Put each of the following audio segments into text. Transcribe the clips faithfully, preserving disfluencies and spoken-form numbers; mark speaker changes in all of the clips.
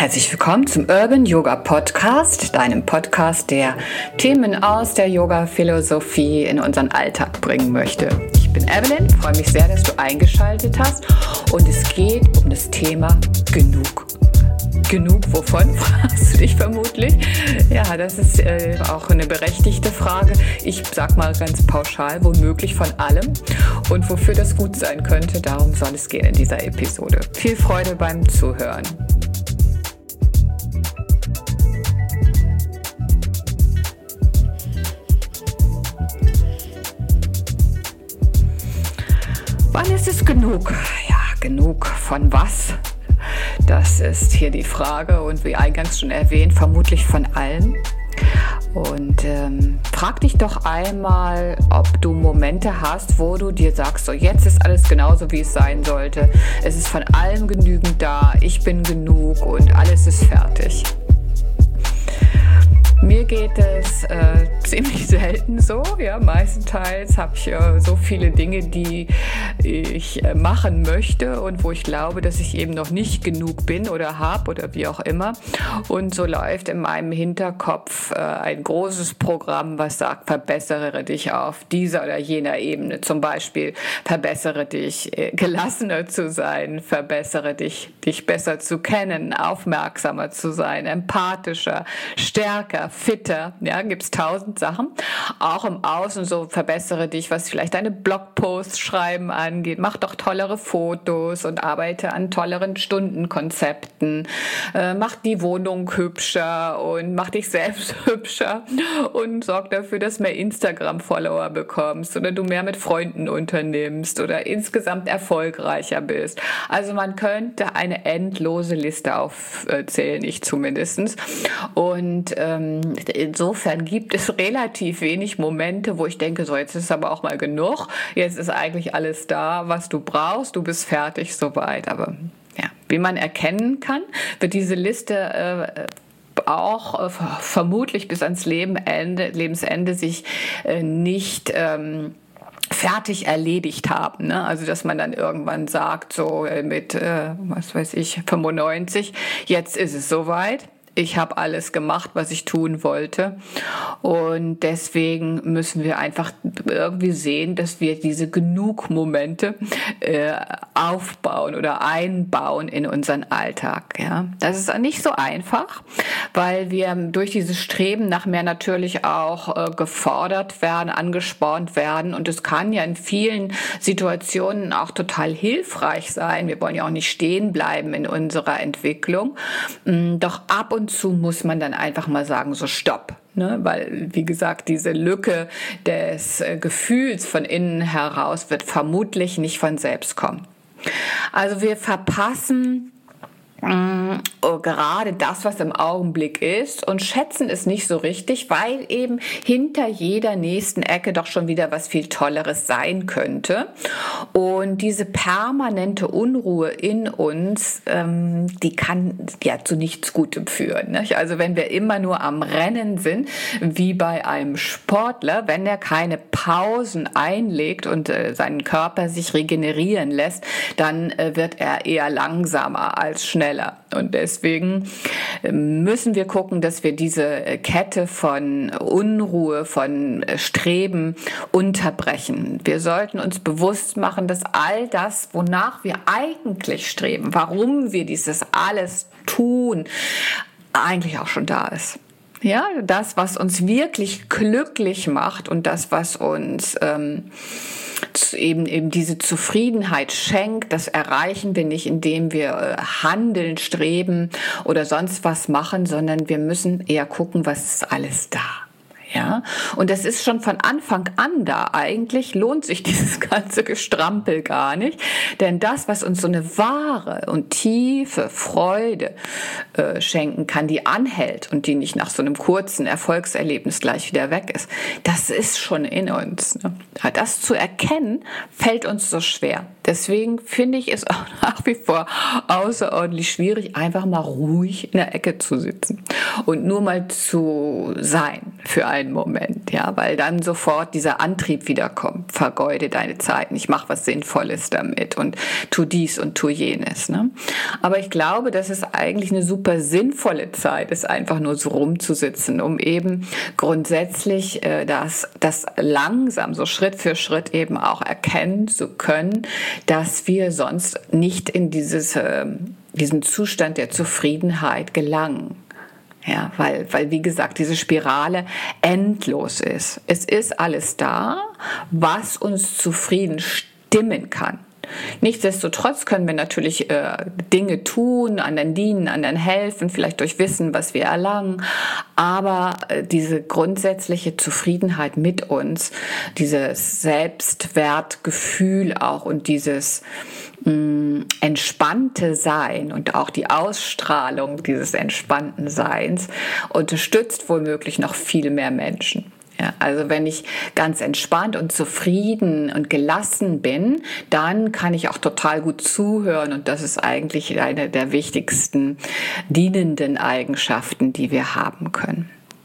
Speaker 1: Herzlich willkommen zum Urban Yoga Podcast, deinem Podcast, der Themen aus der Yoga-Philosophie in unseren Alltag bringen möchte. Ich bin Evelyn, freue mich sehr, dass du eingeschaltet hast und es geht um das Thema Genug. Genug wovon, fragst du dich vermutlich? Ja, das ist äh, auch eine berechtigte Frage. Ich sag mal ganz pauschal, womöglich von allem. Und wofür das gut sein könnte, darum soll es gehen in dieser Episode. Viel Freude beim Zuhören. Wann ist es genug? Ja, genug von was? Das ist hier die Frage und wie eingangs schon erwähnt, vermutlich von allem. Und ähm, frag dich doch einmal, ob du Momente hast, wo du dir sagst, so jetzt ist alles genauso, wie es sein sollte. Es ist von allem genügend da, ich bin genug und alles ist fertig. Mir geht es äh, ziemlich selten so, ja, meistenteils habe ich äh, so viele Dinge, die ich äh, machen möchte und wo ich glaube, dass ich eben noch nicht genug bin oder habe oder wie auch immer. Und so läuft in meinem Hinterkopf äh, ein großes Programm, was sagt, verbessere dich auf dieser oder jener Ebene. Zum Beispiel verbessere dich, äh, gelassener zu sein, verbessere dich, dich besser zu kennen, aufmerksamer zu sein, empathischer, stärker, fitter, ja, gibt's tausend Sachen. Auch im Außen so verbessere dich, was vielleicht deine Blogposts schreiben angeht. Mach doch tollere Fotos und arbeite an tolleren Stundenkonzepten. Äh, mach die Wohnung hübscher und mach dich selbst hübscher und sorg dafür, dass mehr Instagram-Follower bekommst oder du mehr mit Freunden unternimmst oder insgesamt erfolgreicher bist. Also man könnte eine endlose Liste aufzählen, ich zumindest. Und ähm, insofern gibt es relativ wenig Momente, wo ich denke, so jetzt ist aber auch mal genug, jetzt ist eigentlich alles da, was du brauchst, du bist fertig, soweit. Aber ja, wie man erkennen kann, wird diese Liste äh, auch äh, vermutlich bis ans Lebenende, Lebensende sich äh, nicht ähm, fertig erledigt haben, ne? Also dass man dann irgendwann sagt, so mit, äh, was weiß ich, fünfundneunzig, jetzt ist es soweit. Ich habe alles gemacht, was ich tun wollte und deswegen müssen wir einfach irgendwie sehen, dass wir diese Genug-Momente äh, aufbauen oder einbauen in unseren Alltag. Ja, das ist nicht so einfach, weil wir durch dieses Streben nach mehr natürlich auch äh, gefordert werden, angespornt werden und es kann ja in vielen Situationen auch total hilfreich sein. Wir wollen ja auch nicht stehen bleiben in unserer Entwicklung, doch ab und Und zu muss man dann einfach mal sagen, so stopp. Ne? Weil, wie gesagt, diese Lücke des äh, Gefühls von innen heraus wird vermutlich nicht von selbst kommen. Also wir verpassen mh, oh, gerade das, was im Augenblick ist und schätzen es nicht so richtig, weil eben hinter jeder nächsten Ecke doch schon wieder was viel Tolleres sein könnte. Und diese permanente Unruhe in uns, ähm, die kann ja zu nichts Gutem führen. Nicht? Also wenn wir immer nur am Rennen sind, wie bei einem Sportler, wenn er keine Pausen einlegt und äh, seinen Körper sich regenerieren lässt, dann äh, wird er eher langsamer als schneller. Und deswegen müssen wir gucken, dass wir diese Kette von Unruhe, von Streben unterbrechen. Wir sollten uns bewusst machen, dass all das, wonach wir eigentlich streben, warum wir dieses alles tun, eigentlich auch schon da ist. Ja, das, was uns wirklich glücklich macht und das, was uns ähm, eben eben diese Zufriedenheit schenkt, das erreichen wir nicht, indem wir äh, handeln, streben oder sonst was machen, sondern wir müssen eher gucken, was ist alles da. Ja, und das ist schon von Anfang an da. Eigentlich lohnt sich dieses ganze Gestrampel gar nicht, denn das, was uns so eine wahre und tiefe Freude äh, schenken kann, die anhält und die nicht nach so einem kurzen Erfolgserlebnis gleich wieder weg ist, das ist schon in uns. Ne? Das zu erkennen, fällt uns so schwer. Deswegen finde ich es auch nach wie vor außerordentlich schwierig, einfach mal ruhig in der Ecke zu sitzen und nur mal zu sein für einen Moment, ja, weil dann sofort dieser Antrieb wiederkommt. Vergeude deine Zeit, ich mache was Sinnvolles damit und tu dies und tu jenes. Ne? Aber ich glaube, dass es eigentlich eine super sinnvolle Zeit ist, einfach nur so rumzusitzen, um eben grundsätzlich äh, das, das langsam, so Schritt für Schritt eben auch erkennen zu können, dass wir sonst nicht in dieses, äh, diesen Zustand der Zufriedenheit gelangen. Ja, weil, weil, wie gesagt, diese Spirale endlos ist. Es ist alles da, was uns zufrieden stimmen kann. Nichtsdestotrotz können wir natürlich äh, Dinge tun, anderen dienen, anderen helfen, vielleicht durch Wissen, was wir erlangen. Aber äh, diese grundsätzliche Zufriedenheit mit uns, dieses Selbstwertgefühl auch und dieses mh, entspannte Sein und auch die Ausstrahlung dieses entspannten Seins unterstützt womöglich noch viel mehr Menschen. Ja, also wenn ich ganz entspannt und zufrieden und gelassen bin, dann kann ich auch total gut zuhören und das ist eigentlich eine der wichtigsten dienenden Eigenschaften, die wir haben können.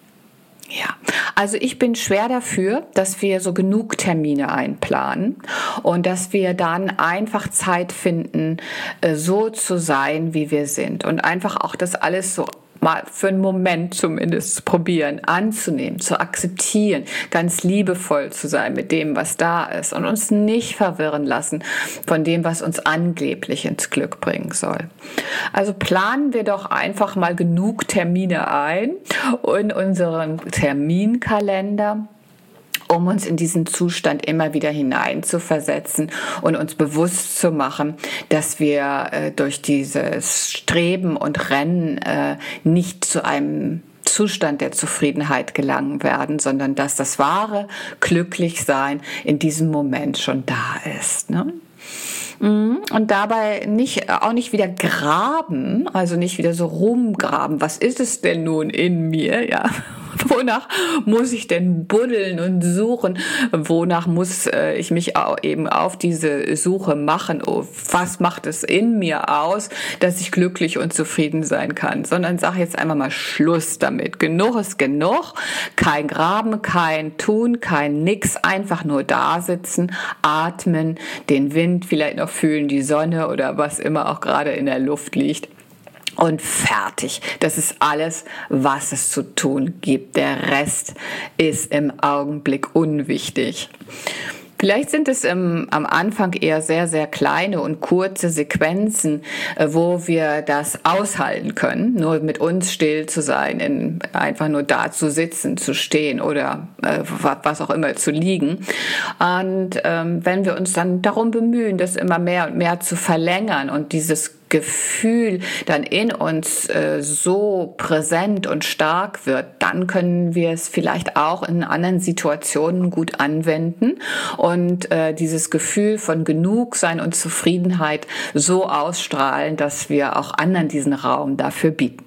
Speaker 1: Ja, also ich bin schwer dafür, dass wir so genug Termine einplanen und dass wir dann einfach Zeit finden, so zu sein, wie wir sind und einfach auch das alles so mal für einen Moment zumindest zu probieren, anzunehmen, zu akzeptieren, ganz liebevoll zu sein mit dem, was da ist und uns nicht verwirren lassen von dem, was uns angeblich ins Glück bringen soll. Also planen wir doch einfach mal genug Termine ein in unseren Terminkalender, um uns in diesen Zustand immer wieder hineinzuversetzen und uns bewusst zu machen, dass wir äh, durch dieses Streben und Rennen äh, nicht zu einem Zustand der Zufriedenheit gelangen werden, sondern dass das wahre Glücklichsein in diesem Moment schon da ist, ne? Und dabei nicht, auch nicht wieder graben, also nicht wieder so rumgraben. Was ist es denn nun in mir? Ja, wonach muss ich denn buddeln und suchen? Wonach muss äh, ich mich auch eben auf diese Suche machen? Oh, was macht es in mir aus, dass ich glücklich und zufrieden sein kann? Sondern sag jetzt einmal mal Schluss damit. Genug ist genug. Kein Graben, kein Tun, kein Nix. Einfach nur da sitzen, atmen, den Wind vielleicht noch fühlen, die Sonne oder was immer auch gerade in der Luft liegt. Und fertig. Das ist alles, was es zu tun gibt. Der Rest ist im Augenblick unwichtig. Vielleicht sind es im, am Anfang eher sehr, sehr kleine und kurze Sequenzen, äh, wo wir das aushalten können, nur mit uns still zu sein, in, einfach nur da zu sitzen, zu stehen oder äh, was auch immer zu liegen. Und ähm, wenn wir uns dann darum bemühen, das immer mehr und mehr zu verlängern und dieses Gefühl dann in uns äh, so präsent und stark wird, dann können wir es vielleicht auch in anderen Situationen gut anwenden und äh, dieses Gefühl von Genugsein und Zufriedenheit so ausstrahlen, dass wir auch anderen diesen Raum dafür bieten.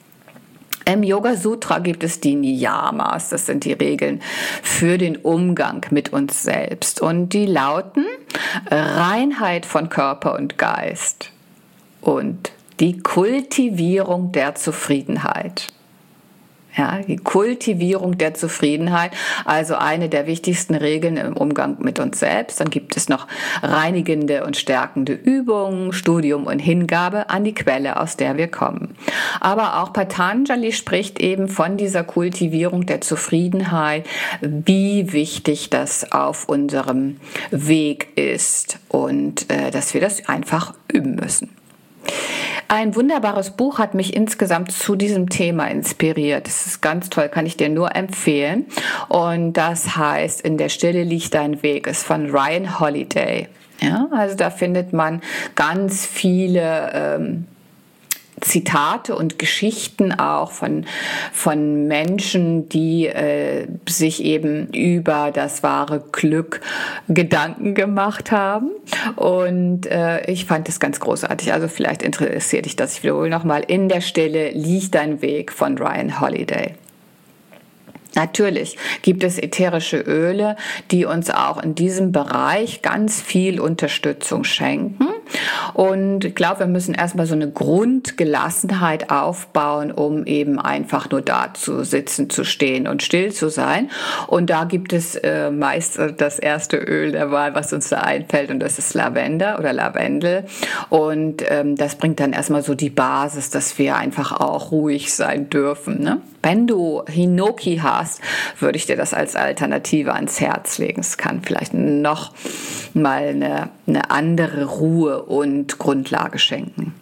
Speaker 1: Im Yoga Sutra gibt es die Niyamas, das sind die Regeln für den Umgang mit uns selbst und die lauten Reinheit von Körper und Geist und die Kultivierung der Zufriedenheit. Ja, die Kultivierung der Zufriedenheit, also eine der wichtigsten Regeln im Umgang mit uns selbst. Dann gibt es noch reinigende und stärkende Übungen, Studium und Hingabe an die Quelle, aus der wir kommen. Aber auch Patanjali spricht eben von dieser Kultivierung der Zufriedenheit, wie wichtig das auf unserem Weg ist und äh, dass wir das einfach üben müssen. Ein wunderbares Buch hat mich insgesamt zu diesem Thema inspiriert. Das ist ganz toll, kann ich dir nur empfehlen. Und das heißt, In der Stille liegt dein Weg, ist von Ryan Holiday. Ja, also da findet man ganz viele ähm, Zitate und Geschichten auch von, von Menschen, die äh, sich eben über das wahre Glück Gedanken gemacht haben. Und äh, ich fand das ganz großartig. Also vielleicht interessiert dich das. Ich wiederhole nochmal. In der Stille liegt dein Weg von Ryan Holiday. Natürlich gibt es ätherische Öle, die uns auch in diesem Bereich ganz viel Unterstützung schenken. Und ich glaube, wir müssen erstmal so eine Grundgelassenheit aufbauen, um eben einfach nur da zu sitzen, zu stehen und still zu sein. Und da gibt es äh, meist das erste Öl der Wahl, was uns da einfällt, und das ist Lavender oder Lavendel. Und ähm, das bringt dann erstmal so die Basis, dass wir einfach auch ruhig sein dürfen, ne? Wenn du Hinoki hast, würde ich dir das als Alternative ans Herz legen. Es kann vielleicht noch mal eine, eine andere Ruhe und Grundlage schenken.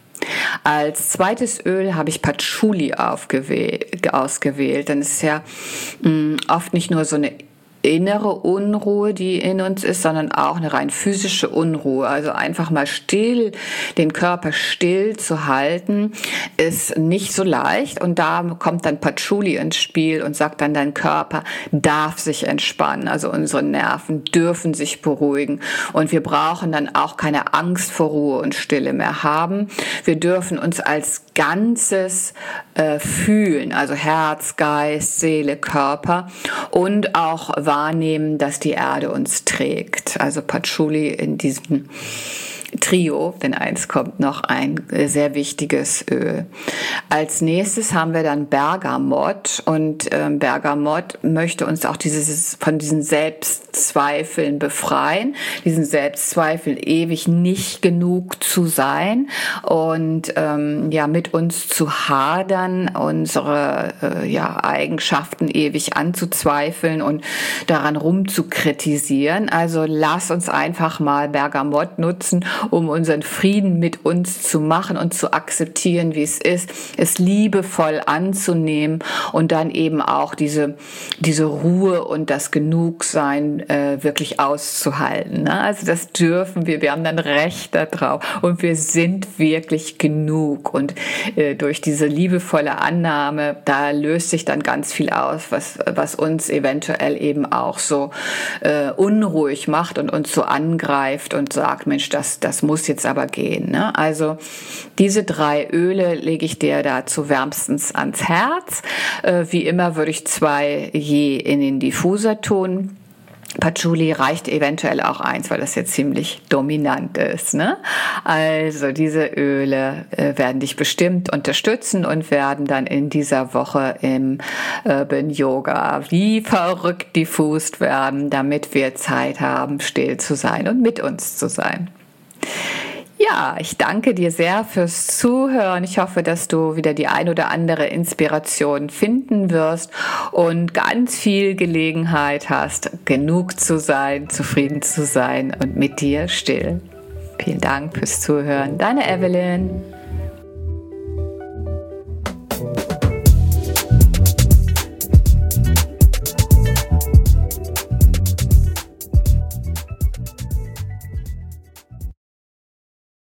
Speaker 1: Als zweites Öl habe ich Patchouli aufgewählt, ausgewählt. Denn es ist ja mh, oft nicht nur so eine innere Unruhe, die in uns ist, sondern auch eine rein physische Unruhe. Also einfach mal still, den Körper still zu halten, ist nicht so leicht. Und da kommt dann Patchouli ins Spiel und sagt dann, dein Körper darf sich entspannen. Also unsere Nerven dürfen sich beruhigen. Und wir brauchen dann auch keine Angst vor Ruhe und Stille mehr haben. Wir dürfen uns als Ganzes äh, fühlen, also Herz, Geist, Seele, Körper, und auch wahrnehmen, dass die Erde uns trägt. Also Patchouli in diesem Trio, denn eins kommt noch, ein sehr wichtiges Öl. Als nächstes haben wir dann Bergamott, und ähm, Bergamott möchte uns auch dieses von diesen Selbstzweifeln befreien, diesen Selbstzweifeln ewig nicht genug zu sein und ähm, ja mit uns zu hadern, unsere äh, ja Eigenschaften ewig anzuzweifeln und daran rumzukritisieren. Also lass uns einfach mal Bergamott nutzen, um unseren Frieden mit uns zu machen und zu akzeptieren, wie es ist, es liebevoll anzunehmen und dann eben auch diese, diese Ruhe und das Genugsein äh, wirklich auszuhalten. Ne? Also das dürfen wir, wir haben dann Recht darauf und wir sind wirklich genug. Und äh, durch diese liebevolle Annahme, da löst sich dann ganz viel aus, was, was uns eventuell eben auch so äh, unruhig macht und uns so angreift und sagt, Mensch, das, das Das muss jetzt aber gehen. Ne? Also diese drei Öle lege ich dir dazu wärmstens ans Herz. Äh, wie immer würde ich zwei je in den Diffuser tun. Patchouli reicht eventuell auch eins, weil das jetzt ziemlich dominant ist. Ne? Also diese Öle äh, werden dich bestimmt unterstützen und werden dann in dieser Woche im Urban Yoga wie verrückt diffust werden, damit wir Zeit haben, still zu sein und mit uns zu sein. Ja, ich danke dir sehr fürs Zuhören. Ich hoffe, dass du wieder die ein oder andere Inspiration finden wirst und ganz viel Gelegenheit hast, genug zu sein, zufrieden zu sein und mit dir still. Vielen Dank fürs Zuhören. Deine Evelyn.